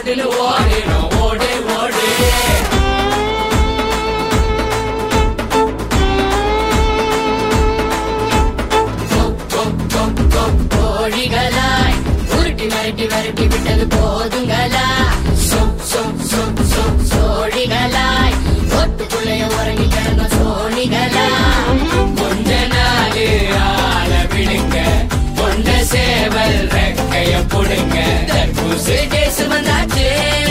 பட்டுன்னு ஓடிடும் ஓடு ஓடு. கோழிகளாய் உருட்டி மிரட்டி விரட்டி விட்டது போதுங்களா? சோழிகளாய் ஒட்டுக்குள்ளைய உறங்கி கிடந்த சோழிகளா? கொஞ்ச நாளு ஆள விடுங்க, கொண்ட சேவல் ரெக்கைய புடுங்க, தர்பூசு டேஸ் வந்தாச்சு.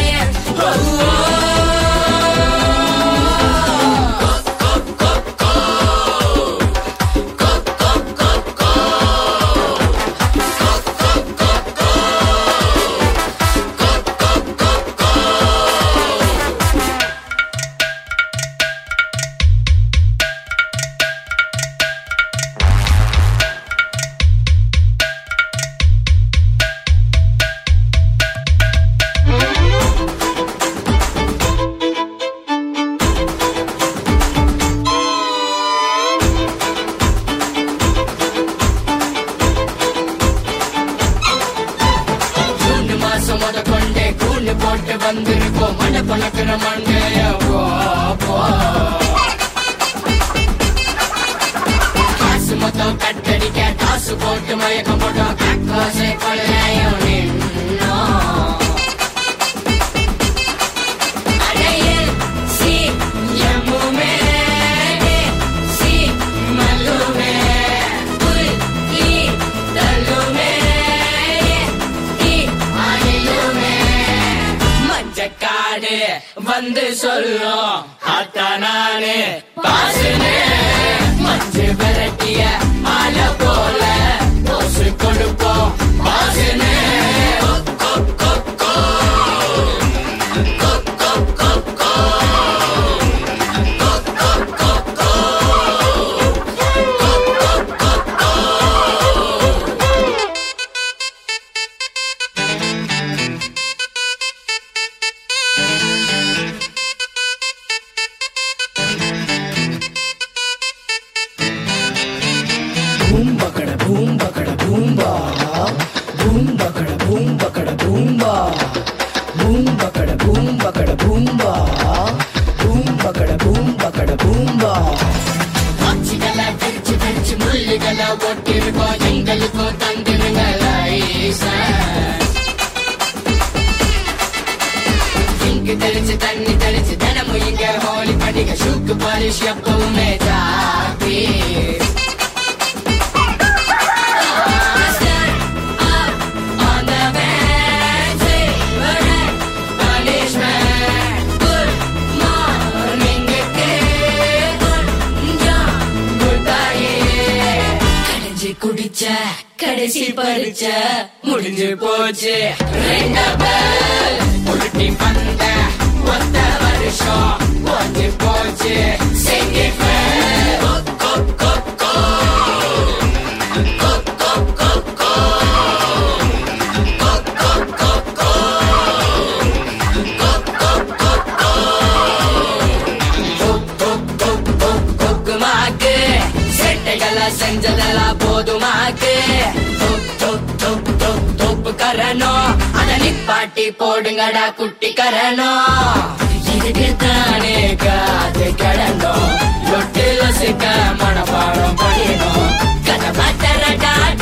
மொத கொண்டே கூண்டு போட்டு வந்திருக்கோம், மண்ட பழக்கிற மண்டைய காசு மொத்தம் கட்டடிக்க காசு போட்டு மயக்கம் போட்டோம். காசை கொள்ளையும் நின்னோம். அடையில் சி எம்முமே சி மல்லுமே புல் ஈ தள்ளுமே காடு வந்து சொல்லும் அத்தானே பாசுனே. மஞ்சு விரட்டிய ஆல போல போசு கொடுப்போம் பாசுனே. Boom bakada boom bakada boomba, boom bakada boom bakada boomba, boom bakada boom bakada boomba, boom bakada boom bakada boomba. ஆட்சிகள பிரிச்சு பிரிச்சு முள்ளிகள ஒட்டிருக்கோம், எங்களுக்கும் தந்திருங்க லைசன்ஸ். இங்கு தெளிச்சு தண்ணி தெளிச்சு தினமும் இங்க ஹோலி பண்டிகை ஷூக்கு பாலிஷ் எப்பவுமே ஜாபி. குடிச்ச கடைசி பறிச்ச முடிஞ்சு போச்சு. உருட்டி வந்த ஒத்த வருஷம் போச்சு போச்சு. செஞ்சதெல்லாம் போதுமாக்கு தொப்பு கரணும், அத நிப்பாட்டி போடுங்கடா குட்டி கரணும். இதுக்கு தானே காது கிடந்தோம், லொட்டு லொசுக்க மனப்பாடம் படிக்கணும். கதை பத்தரடா